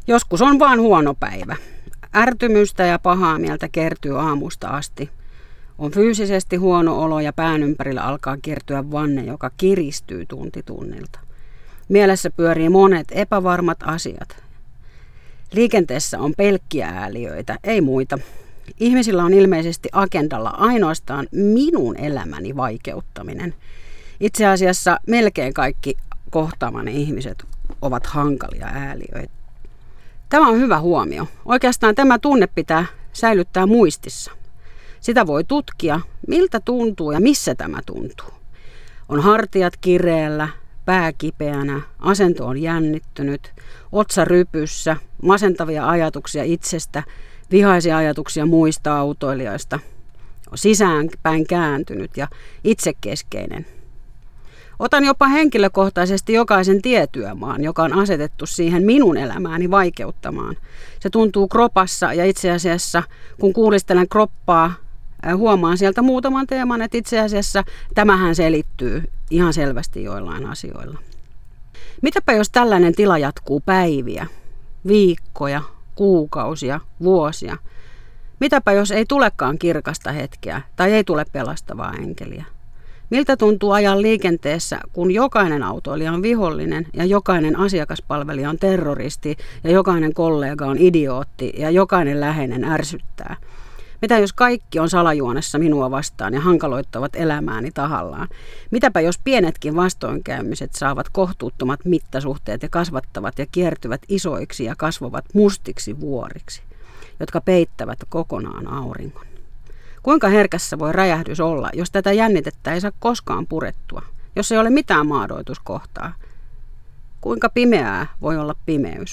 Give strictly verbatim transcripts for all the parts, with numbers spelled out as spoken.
Joskus on vaan huono päivä. Ärtymystä ja pahaa mieltä kertyy aamusta asti. On fyysisesti huono olo ja pään ympärillä alkaa kiertyä vanne, joka kiristyy tunti tunnilta. Mielessä pyörii monet epävarmat asiat. Liikenteessä on pelkkiä ääliöitä, ei muita. Ihmisillä on ilmeisesti agendalla ainoastaan minun elämäni vaikeuttaminen. Itse asiassa melkein kaikki kohtaamani ihmiset ovat hankalia ääliöitä. Tämä on hyvä huomio. Oikeastaan tämä tunne pitää säilyttää muistissa. Sitä voi tutkia, miltä tuntuu ja missä tämä tuntuu. On hartiat kireellä, pää kipeänä, asento on jännittynyt, otsa rypyssä, masentavia ajatuksia itsestä, vihaisia ajatuksia muista autoilijoista, on sisäänpäin kääntynyt ja itsekeskeinen. Otan jopa henkilökohtaisesti jokaisen tietyömaan, joka on asetettu siihen minun elämääni vaikeuttamaan. Se tuntuu kropassa ja itse asiassa, kun kuulistelen kroppaa, huomaan sieltä muutaman teeman, että itse asiassa tämähän selittyy ihan selvästi joillain asioilla. Mitäpä jos tällainen tila jatkuu päiviä, viikkoja, kuukausia, vuosia? Mitäpä jos ei tulekaan kirkasta hetkeä tai ei tule pelastavaa enkeliä? Miltä tuntuu ajan liikenteessä, kun jokainen autoilija on vihollinen ja jokainen asiakaspalvelija on terroristi ja jokainen kollega on idiootti ja jokainen läheinen ärsyttää? Mitä jos kaikki on salajuonessa minua vastaan ja hankaloittavat elämääni tahallaan? Mitäpä jos pienetkin vastoinkäymiset saavat kohtuuttomat mittasuhteet ja kasvattavat ja kiertyvät isoiksi ja kasvavat mustiksi vuoriksi, jotka peittävät kokonaan auringon? Kuinka herkässä voi räjähdys olla, jos tätä jännitettä ei saa koskaan purettua, jos ei ole mitään maadoituskohtaa? Kuinka pimeää voi olla pimeys?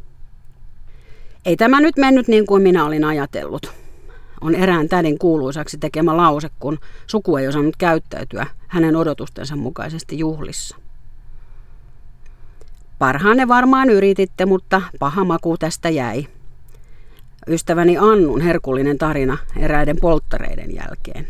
Ei tämä nyt mennyt niin kuin minä olin ajatellut. On erään tädin kuuluisaksi tekemä lause, kun suku ei osannut käyttäytyä hänen odotustensa mukaisesti juhlissa. Parhaanne varmaan yrititte, mutta paha maku tästä jäi. Ystäväni Annun herkullinen tarina eräiden polttareiden jälkeen.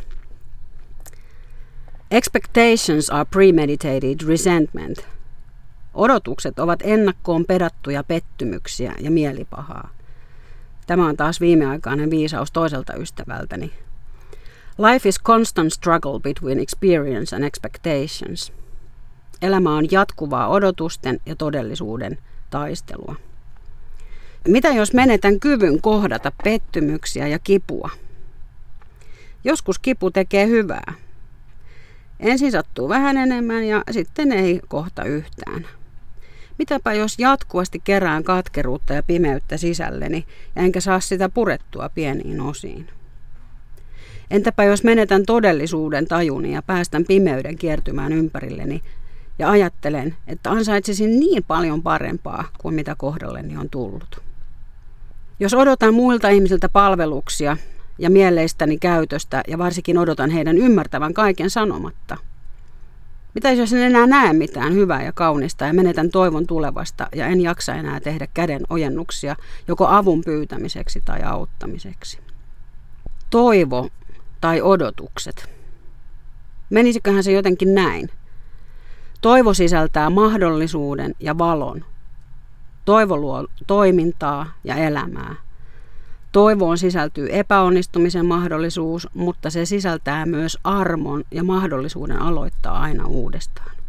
Expectations are premeditated resentment. Odotukset ovat ennakkoon pedattuja pettymyksiä ja mielipahaa. Tämä on taas viimeaikainen viisaus toiselta ystävältäni. Life is constant struggle between experience and expectations. Elämä on jatkuvaa odotusten ja todellisuuden taistelua. Mitä jos menetän kyvyn kohdata pettymyksiä ja kipua? Joskus kipu tekee hyvää. Ensin sattuu vähän enemmän ja sitten ei kohta yhtään. Mitäpä jos jatkuvasti kerään katkeruutta ja pimeyttä sisälleni ja enkä saa sitä purettua pieniin osiin? Entäpä jos menetän todellisuuden tajuni ja päästän pimeyden kiertymään ympärilleni ja ajattelen, että ansaitsisin niin paljon parempaa kuin mitä kohdalleni on tullut? Jos odotan muilta ihmisiltä palveluksia ja mieleistäni käytöstä ja varsinkin odotan heidän ymmärtävän kaiken sanomatta? Mitä jos en enää näe mitään hyvää ja kaunista ja menetän toivon tulevasta ja en jaksa enää tehdä käden ojennuksia joko avun pyytämiseksi tai auttamiseksi? Toivo tai odotukset. Menisiköhän se jotenkin näin? Toivo sisältää mahdollisuuden ja valon. Toivo luo toimintaa ja elämää. Toivoon sisältyy epäonnistumisen mahdollisuus, mutta se sisältää myös armon ja mahdollisuuden aloittaa aina uudestaan.